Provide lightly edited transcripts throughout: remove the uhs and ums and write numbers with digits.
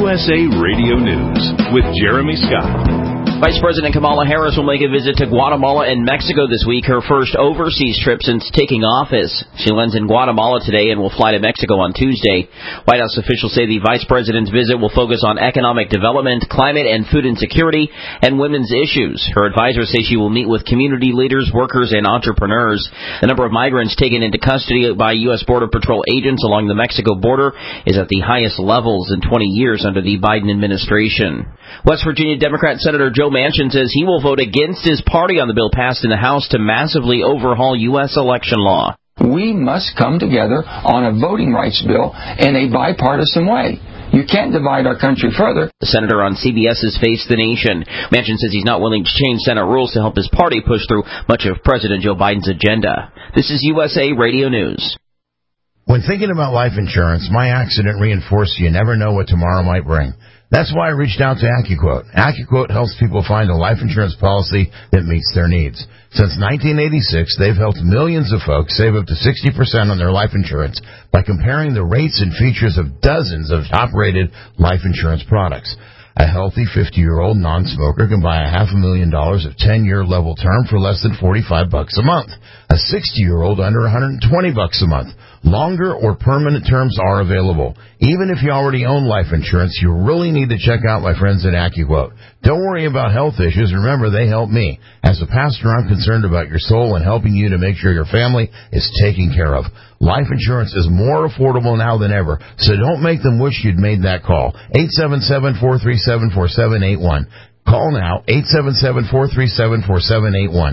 USA Radio News with Jeremy Scott. Vice President Kamala Harris will make a visit to Guatemala and Mexico this week, her first overseas trip since taking office. She lands in Guatemala today and will fly to Mexico on Tuesday. White House officials say the vice president's visit will focus on economic development, climate and food insecurity, and women's issues. Her advisors say she will meet with community leaders, workers, and entrepreneurs. The number of migrants taken into custody by U.S. Border Patrol agents along the Mexico border is at the highest levels in 20 years under the Biden administration. West Virginia Democrat Senator Joe Manchin says he will vote against his party on the bill passed in the House to massively overhaul U.S. election law. We must come together on a voting rights bill in a bipartisan way. You can't divide our country further. The senator on CBS's Face the Nation. Manchin says he's not willing to change Senate rules to help his party push through much of President Joe Biden's agenda. This is USA Radio News. When thinking about life insurance, my accident reinforced you never know what tomorrow might bring. That's why I reached out to AccuQuote. AccuQuote helps people find a life insurance policy that meets their needs. Since 1986, they've helped millions of folks save up to 60% on their life insurance by comparing the rates and features of dozens of top-rated life insurance products. A healthy 50-year-old non-smoker can buy $500,000 of 10-year level term for less than $45 a month. A 60-year-old under $120 a month. Longer or permanent terms are available. Even if you already own life insurance, you really need to check out my friends at AccuQuote. Don't worry about health issues. Remember, they help me. As a pastor, I'm concerned about your soul and helping you to make sure your family is taken care of. Life insurance is more affordable now than ever, so don't make them wish you'd made that call. 877-437-4781. Call now, 877-437-4781.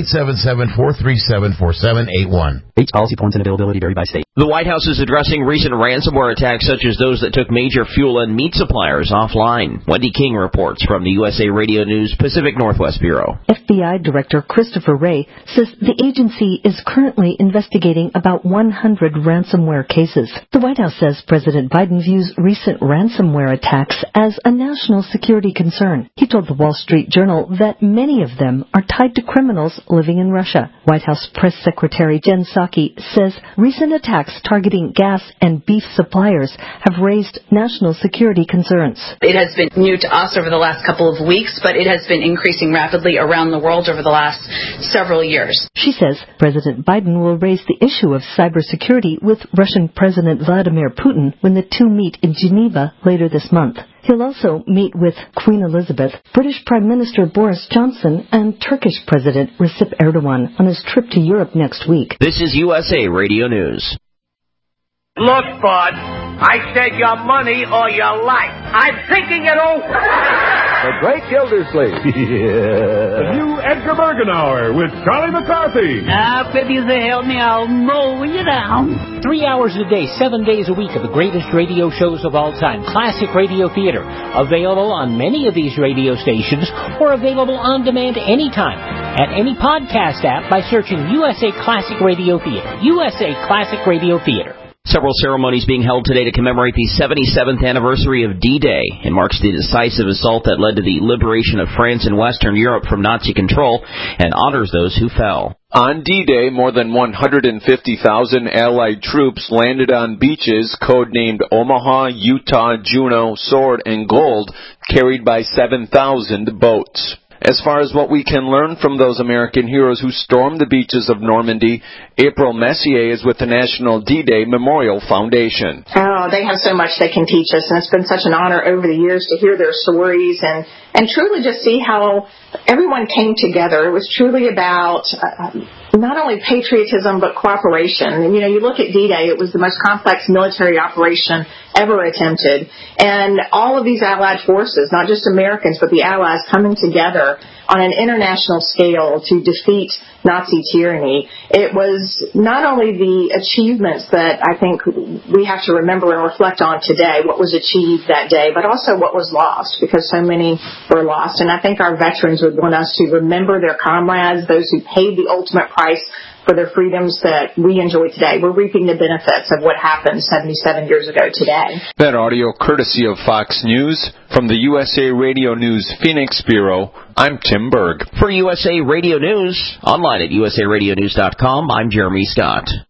877-437-4781. Each policy points and availability vary by state. The White House is addressing recent ransomware attacks such as those that took major fuel and meat suppliers offline. Wendy King reports from the USA Radio News Pacific Northwest Bureau. FBI Director Christopher Wray says the agency is currently investigating about 100 ransomware cases. The White House says President Biden views recent ransomware attacks as a national security concern. He told the Wall Street Journal that many of them are tied to criminals living in Russia. White House Press Secretary Jen Psaki says recent attacks targeting gas and beef suppliers have raised national security concerns. It has been new to us over the last couple of weeks, but it has been increasing rapidly around the world over the last several years. She says President Biden will raise the issue of cybersecurity with Russian President Vladimir Putin when the two meet in Geneva later this month. He'll also meet with Queen Elizabeth, British Prime Minister Boris Johnson, and Turkish President Recep Erdogan on his trip to Europe next week. This is USA Radio News. Look, bud, I said your money or your life. I'm thinking it over. The Great Gildersleeve. The new Edgar Bergenauer with Charlie McCarthy. If you help me, I'll mow you down. 3 hours a day, 7 days a week of the greatest radio shows of all time. Classic Radio Theater. Available on many of these radio stations or available on demand anytime at any podcast app by searching USA Classic Radio Theater. USA Classic Radio Theater. Several ceremonies being held today to commemorate the 77th anniversary of D-Day. It marks the decisive assault that led to the liberation of France and Western Europe from Nazi control and honors those who fell. On D-Day, more than 150,000 Allied troops landed on beaches codenamed Omaha, Utah, Juno, Sword, and Gold, carried by 7,000 boats. As far as what we can learn from those American heroes who stormed the beaches of Normandy, April Messier is with the National D-Day Memorial Foundation. Oh, they have so much they can teach us, and it's been such an honor over the years to hear their stories and truly just see how everyone came together. It was truly about not only patriotism but cooperation. And, you look at D-Day, it was the most complex military operation ever attempted. And all of these Allied forces, not just Americans, but the Allies coming together on an international scale to defeat Nazi tyranny. It was not only the achievements that I think we have to remember and reflect on today, what was achieved that day, but also what was lost, because so many were lost. And I think our veterans would want us to remember their comrades, those who paid the ultimate price for their freedoms that we enjoy today. We're reaping the benefits of what happened 77 years ago today. That audio courtesy of Fox News. From the USA Radio News Phoenix Bureau, I'm Tim Berg. For USA Radio News, online at usaradionews.com, I'm Jeremy Scott.